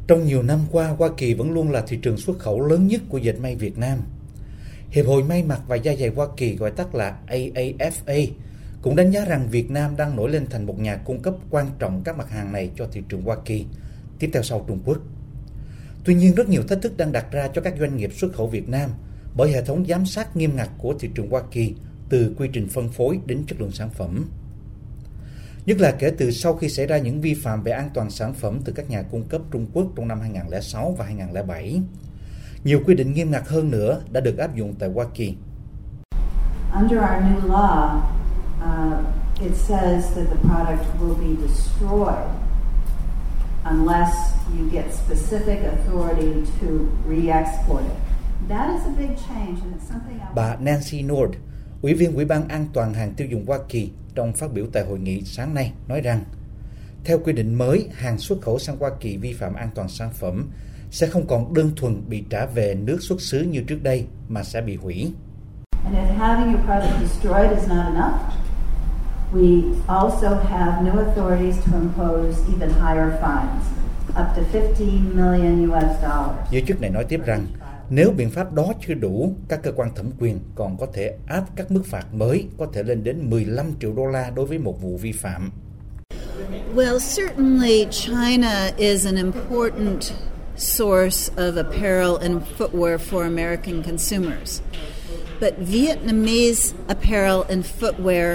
Trong nhiều năm qua, Hoa Kỳ vẫn luôn là thị trường xuất khẩu lớn nhất của dệt may Việt Nam. Hiệp hội May mặc và Da giày Hoa Kỳ, gọi tắt là AAFA, cũng đánh giá rằng Việt Nam đang nổi lên thành một nhà cung cấp quan trọng các mặt hàng này cho thị trường Hoa Kỳ, tiếp theo sau Trung Quốc. Tuy nhiên, rất nhiều thách thức đang đặt ra cho các doanh nghiệp xuất khẩu Việt Nam bởi hệ thống giám sát nghiêm ngặt của thị trường Hoa Kỳ, từ quy trình phân phối đến chất lượng sản phẩm. Nhất là kể từ sau khi xảy ra những vi phạm về an toàn sản phẩm từ các nhà cung cấp Trung Quốc trong năm 2006 và 2007. Nhiều quy định nghiêm ngặt hơn nữa đã được áp dụng tại Hoa Kỳ. Under our new law, it says that the product will be destroyed unless you get specific authority to re-export it. That is a big change and it's something Bà Nancy Nord, Ủy viên Ủy ban An toàn hàng tiêu dùng Hoa Kỳ, trong phát biểu tại hội nghị sáng nay nói rằng, theo quy định mới, hàng xuất khẩu sang Hoa Kỳ vi phạm an toàn sản phẩm sẽ không còn đơn thuần bị trả về nước xuất xứ như trước đây mà sẽ bị hủy. And if having your product destroyed is not enough, we also have new authorities to impose even higher fines, up to 15 million US dollars. Giới chức này nói tiếp rằng, nếu biện pháp đó chưa đủ, các cơ quan thẩm quyền còn có thể áp các mức phạt mới có thể lên đến 15 triệu đô la đối với một vụ vi phạm. Well, certainly China is an important source of apparel and footwear for American consumers. But Vietnamese apparel and footwear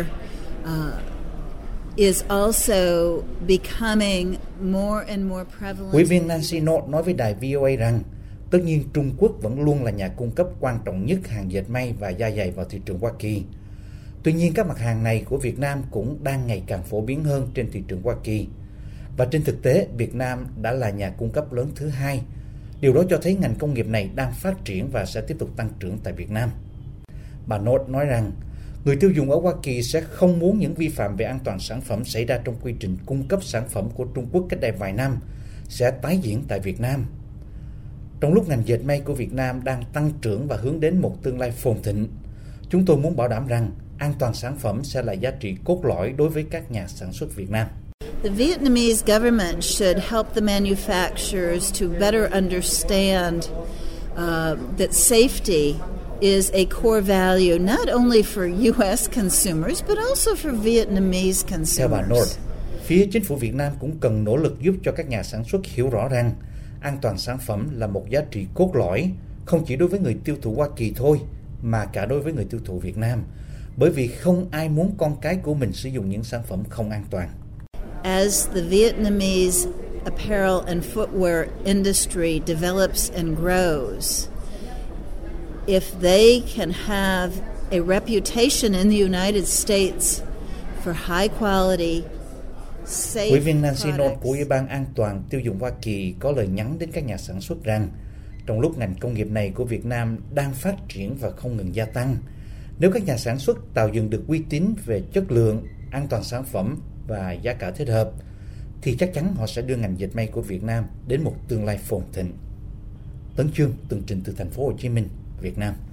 is also becoming more and more prevalent. Ủy viên Nancy Nord nói với đài VOA rằng, tất nhiên Trung Quốc vẫn luôn là nhà cung cấp quan trọng nhất hàng dệt may và da giày vào thị trường Hoa Kỳ. Tuy nhiên, các mặt hàng này của Việt Nam cũng đang ngày càng phổ biến hơn trên thị trường Hoa Kỳ. Và trên thực tế, Việt Nam đã là nhà cung cấp lớn thứ hai. Điều đó cho thấy ngành công nghiệp này đang phát triển và sẽ tiếp tục tăng trưởng tại Việt Nam. Bà Nord nói rằng, người tiêu dùng ở Hoa Kỳ sẽ không muốn những vi phạm về an toàn sản phẩm xảy ra trong quy trình cung cấp sản phẩm của Trung Quốc cách đây vài năm sẽ tái diễn tại Việt Nam. Trong lúc ngành dệt may của Việt Nam đang tăng trưởng và hướng đến một tương lai phồn thịnh, chúng tôi muốn bảo đảm rằng an toàn sản phẩm sẽ là giá trị cốt lõi đối với các nhà sản xuất Việt Nam. The Vietnamese government should help the manufacturers to better understand that safety is a core value not only for US consumers but also for Vietnamese consumers. Theo bà Nord, phía chính phủ Việt Nam cũng cần nỗ lực giúp cho các nhà sản xuất hiểu rõ rằng an toàn sản phẩm là một giá trị cốt lõi, không chỉ đối với người tiêu thụ Hoa Kỳ thôi, mà cả đối với người tiêu thụ Việt Nam, bởi vì không ai muốn con cái của mình sử dụng những sản phẩm không an toàn. As the Vietnamese apparel and footwear industry develops and grows, if they can have a reputation in the United States for high quality, safe Ủy viên Nancy Nord products, của Ủy ban An toàn tiêu dùng Hoa Kỳ có lời nhắn đến các nhà sản xuất rằng, trong lúc ngành công nghiệp này của Việt Nam đang phát triển và không ngừng gia tăng, nếu các nhà sản xuất tạo dựng được uy tín về chất lượng, an toàn sản phẩm và giá cả thích hợp, thì chắc chắn họ sẽ đưa ngành dệt may của Việt Nam đến một tương lai phồn thịnh. Tấn Chương, tường trình từ thành phố Hồ Chí Minh, Việt Nam.